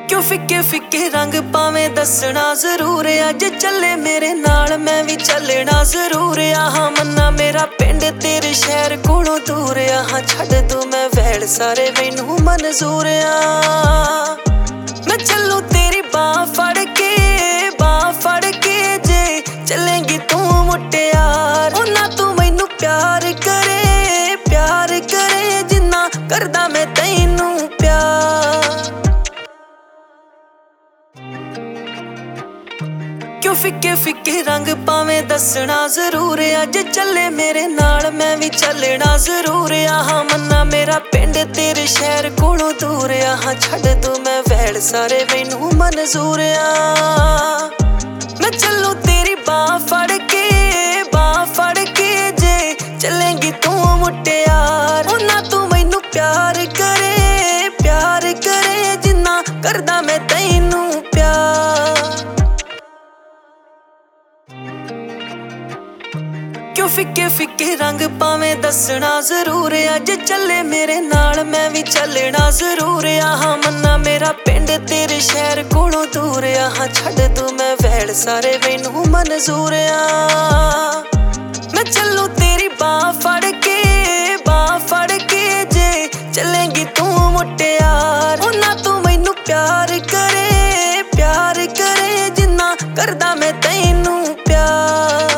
क्यों फिक्के फिक्के रंग पावे दसना जरूर अज चले मेरे नाल मैं भी चलना जरूर आहा मन्ना मेरा पिंड तेरे शहर कोलों दूर आहा छड़ दूं मैं वैल सारे मैनू मंजूर आ मैं चलूं तेरी बाह फड़ के जे चलेंगी तू मुटियार ना तू मैनू प्यार करे जिन्ना करदा मैं तैनू प्यार क्यों फिक्के फिक्के रंग पावे दसना जरूर अज चले मेरे नाल मैं भी चलना जरूर आहा मन्ना मेरा पिंड तेरे शहर कोलों दूर आहा छड़ दूं मैं वैल सारे मैनू मंजूर आ मैं चलूं तेरी बाह फड़ के जे चलेंगी तू मुटियार ना तू मैनू प्यार करे जिन्ना करदा मैं तैनू प्यार क्यों फिक्के फिक्के रंग पावे दसना जरूर अज चले मेरे नाल मैं भी चलना जरूर आहा मन्ना मेरा पिंड तेरे शहर कोलों दूर आहा छड़ दूं मैं वैल सारे मैनू मंजूर आ मैं चलूं तेरी बाह फड़ के जे चलेंगी तू मुटियार ना तू मैनू प्यार करे जिन्ना करदा मैं तैनू प्यार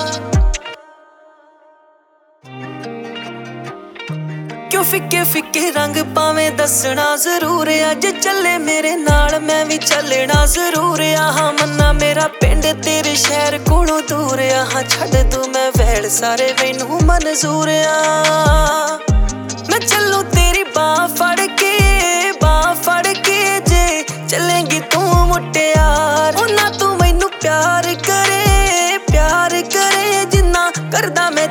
क्यों फिक्के फिक्के रंग पावे दसना जरूर अज चले मेरे नाल मैं भी चलना जरूर आहा मन्ना मेरा पिंड तेरे शहर कोलों दूर आहा छड़ दूं मैं वैल सारे मैनू मंजूर आ मैं चलूं तेरी बाह फड़ के जे चलेंगी तू मुटियार ना तू मैनू प्यार करे जिन्ना करदा मैं